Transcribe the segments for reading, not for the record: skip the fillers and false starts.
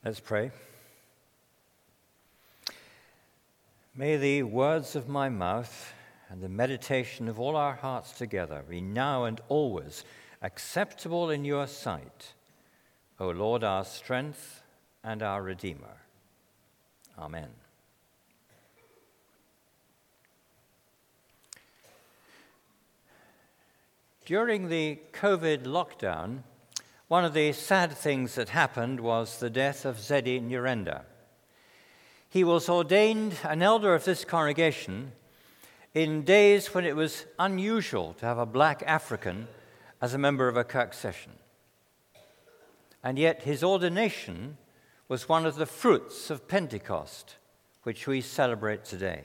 Let's pray. May the words of my mouth and the meditation of all our hearts together be now and always acceptable in your sight, O Lord, our strength and our Redeemer. Amen. During the COVID lockdown, one of the sad things that happened was the death of Zeddy Nyirenda. He was ordained an elder of this congregation in days when it was unusual to have a black African as a member of a Kirk session. And yet his ordination was one of the fruits of Pentecost, which we celebrate today.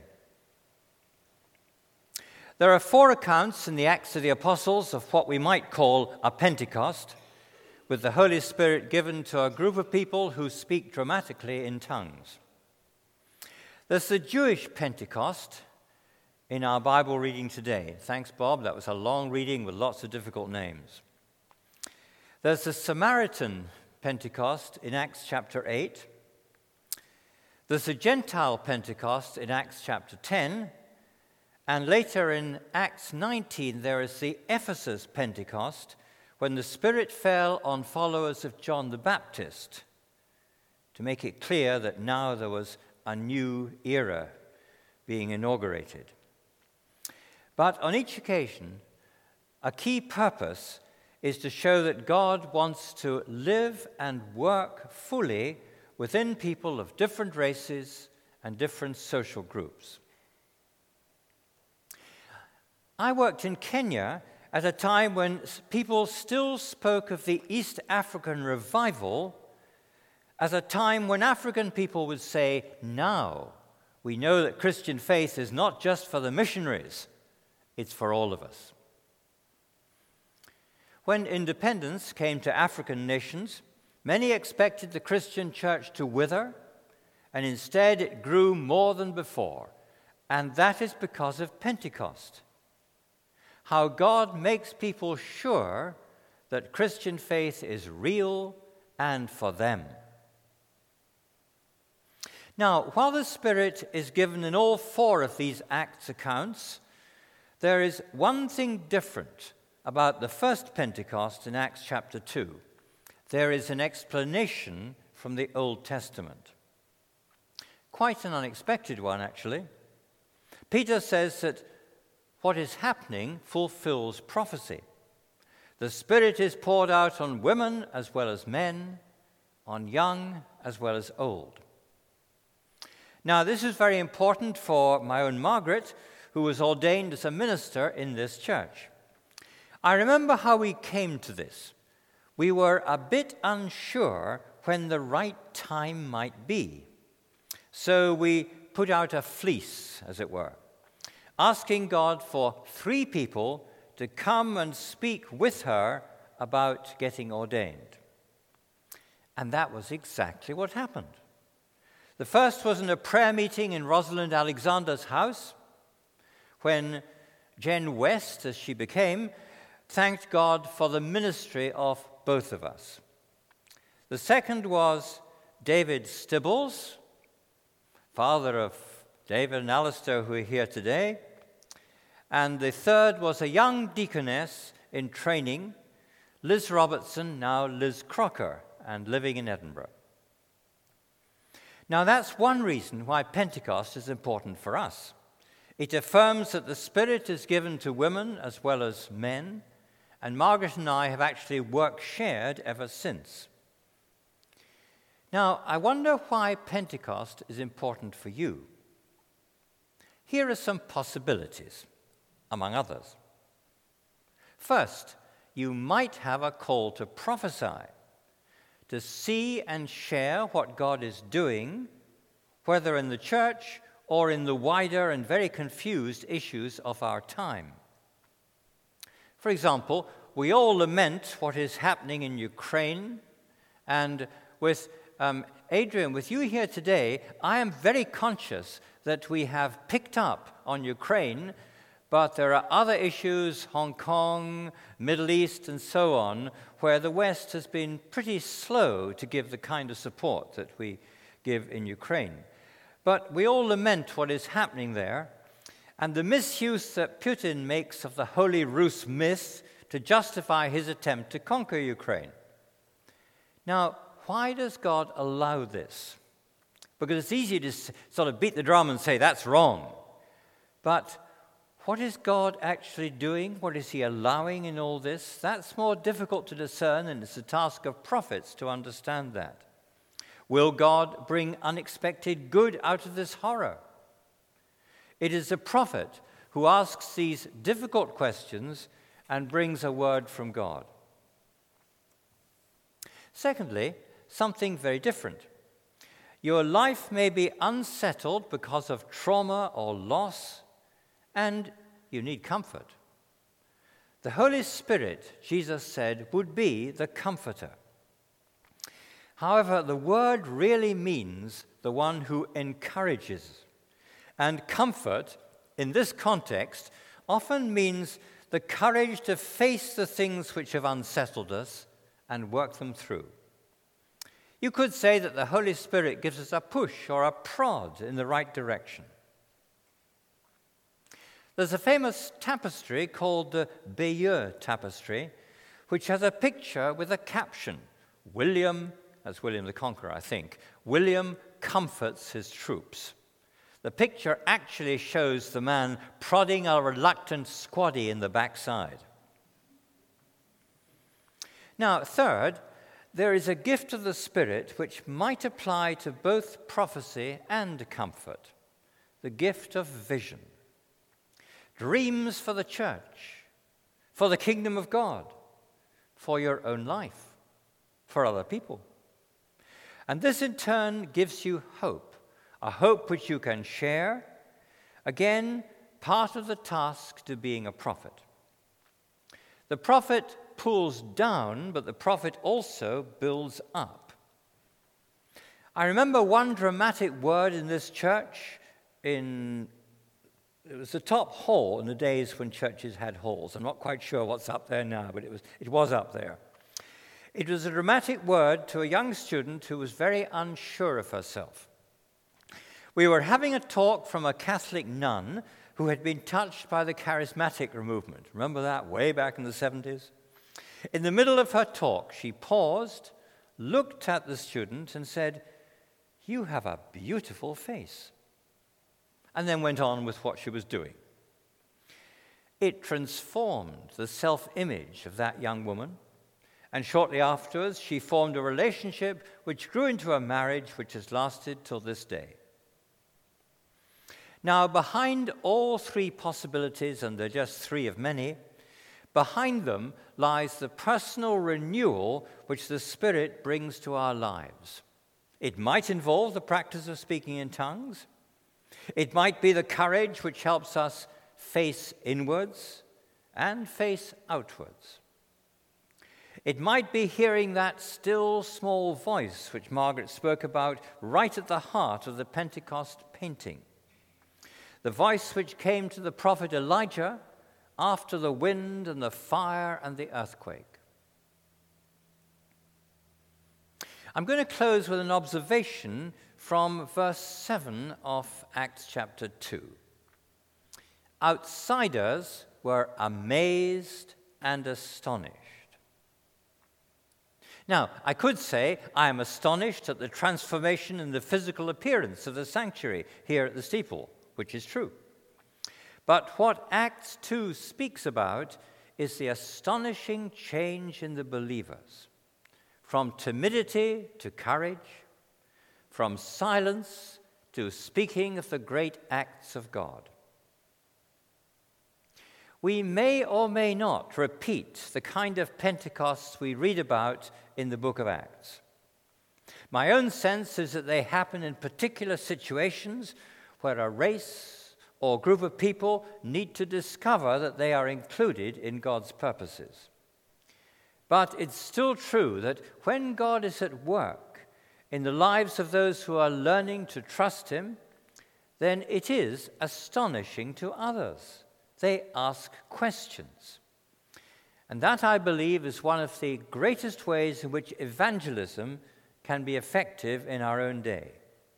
There are 4 accounts in the Acts of the Apostles of what we might call a Pentecost, with the Holy Spirit given to a group of people who speak dramatically in tongues. There's the Jewish Pentecost in our Bible reading today. Thanks, Bob. That was a long reading with lots of difficult names. There's the Samaritan Pentecost in Acts chapter 8. There's the Gentile Pentecost in Acts chapter 10. And later in Acts 19, there is the Ephesus Pentecost, when the Spirit fell on followers of John the Baptist, to make it clear that now there was a new era being inaugurated. But on each occasion, a key purpose is to show that God wants to live and work fully within people of different races and different social groups. I worked in Kenya at a time when people still spoke of the East African revival as a time when African people would say, now we know that Christian faith is not just for the missionaries, it's for all of us. When independence came to African nations, many expected the Christian church to wither, and instead it grew more than before, and that is because of Pentecost. How God makes people sure that Christian faith is real and for them. Now, while the Spirit is given in all 4 of these Acts accounts, there is one thing different about the first Pentecost in Acts chapter 2. There is an explanation from the Old Testament. Quite an unexpected one, actually. Peter says that what is happening fulfills prophecy. The Spirit is poured out on women as well as men, on young as well as old. Now, this is very important for my own Margaret, who was ordained as a minister in this church. I remember how we came to this. We were a bit unsure when the right time might be. So we put out a fleece, as it were, asking God for 3 people to come and speak with her about getting ordained. And that was exactly what happened. The first was in a prayer meeting in Rosalind Alexander's house, when Jen West, as she became, thanked God for the ministry of both of us. The second was David Stibbles, father of David and Alistair, who are here today. And the third was a young deaconess in training, Liz Robertson, now Liz Crocker, and living in Edinburgh. Now, that's one reason why Pentecost is important for us. It affirms that the Spirit is given to women as well as men, and Margaret and I have actually work shared ever since. Now, I wonder why Pentecost is important for you. Here are some possibilities, among others. First, you might have a call to prophesy, to see and share what God is doing, whether in the church or in the wider and very confused issues of our time. For example, we all lament what is happening in Ukraine, and with Adrian, with you here today, I am very conscious that we have picked up on Ukraine But there are other issues, Hong Kong, Middle East, and so on, where the West has been pretty slow to give the kind of support that we give in Ukraine. But we all lament what is happening there, and the misuse that Putin makes of the Holy Rus myth to justify his attempt to conquer Ukraine. Now, why does God allow this? Because it's easy to sort of beat the drum and say, that's wrong. But what is God actually doing? What is he allowing in all this? That's more difficult to discern, and it's the task of prophets to understand that. Will God bring unexpected good out of this horror? It is the prophet who asks these difficult questions and brings a word from God. Secondly, something very different. Your life may be unsettled because of trauma or loss, and you need comfort. The Holy Spirit, Jesus said, would be the comforter. However, the word really means the one who encourages. And comfort, in this context, often means the courage to face the things which have unsettled us and work them through. You could say that the Holy Spirit gives us a push or a prod in the right direction. There's a famous tapestry called the Bayeux Tapestry, which has a picture with a caption, William, that's William the Conqueror, I think, William comforts his troops. The picture actually shows the man prodding a reluctant squaddy in the backside. Now, third, there is a gift of the Spirit which might apply to both prophecy and comfort, the gift of vision. Dreams for the church, for the kingdom of God, for your own life, for other people. And this in turn gives you hope, a hope which you can share. Again, part of the task to being a prophet. The prophet pulls down, but the prophet also builds up. I remember one dramatic word in this church it was the top hall in the days when churches had halls. I'm not quite sure what's up there now, but it was up there. It was a dramatic word to a young student who was very unsure of herself. We were having a talk from a Catholic nun who had been touched by the charismatic movement. Remember that, way back in the 70s? In the middle of her talk, she paused, looked at the student and said, "You have a beautiful face," and then went on with what she was doing. It transformed the self-image of that young woman, and shortly afterwards, she formed a relationship which grew into a marriage which has lasted till this day. Now, behind all three possibilities, and they're just three of many, behind them lies the personal renewal which the Spirit brings to our lives. It might involve the practice of speaking in tongues. It might be the courage which helps us face inwards and face outwards. It might be hearing that still small voice which Margaret spoke about right at the heart of the Pentecost painting. The voice which came to the prophet Elijah after the wind and the fire and the earthquake. I'm going to close with an observation from verse 7 of Acts chapter 2. Outsiders were amazed and astonished. Now, I could say I am astonished at the transformation in the physical appearance of the sanctuary here at the steeple, which is true. But what Acts 2 speaks about is the astonishing change in the believers, from timidity to courage, from silence to speaking of the great acts of God. We may or may not repeat the kind of Pentecosts we read about in the book of Acts. My own sense is that they happen in particular situations where a race or group of people need to discover that they are included in God's purposes. But it's still true that when God is at work in the lives of those who are learning to trust Him, then it is astonishing to others They ask questions. And that, I believe, is one of the greatest ways in which evangelism can be effective in our own day.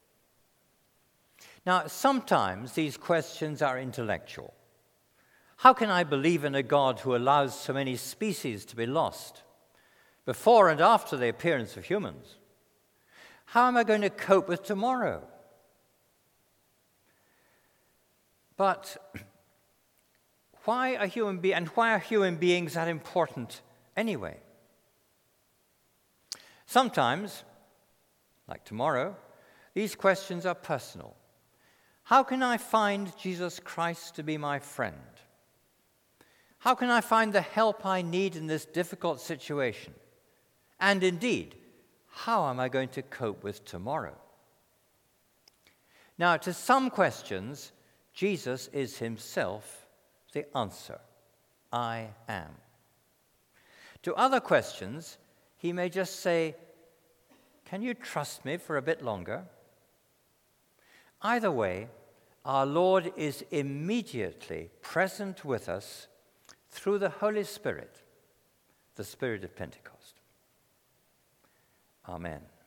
Now, sometimes these questions are intellectual. How can I believe in a God who allows so many species to be lost before and after the appearance of humans? How am I going to cope with tomorrow? But why are human beings that important anyway? Sometimes, like tomorrow, these questions are personal. How can I find Jesus Christ to be my friend? How can I find the help I need in this difficult situation? And indeed, how am I going to cope with tomorrow? Now, to some questions, Jesus is himself the answer. I am. To other questions, he may just say, can you trust me for a bit longer? Either way, our Lord is immediately present with us through the Holy Spirit, the Spirit of Pentecost. Amen.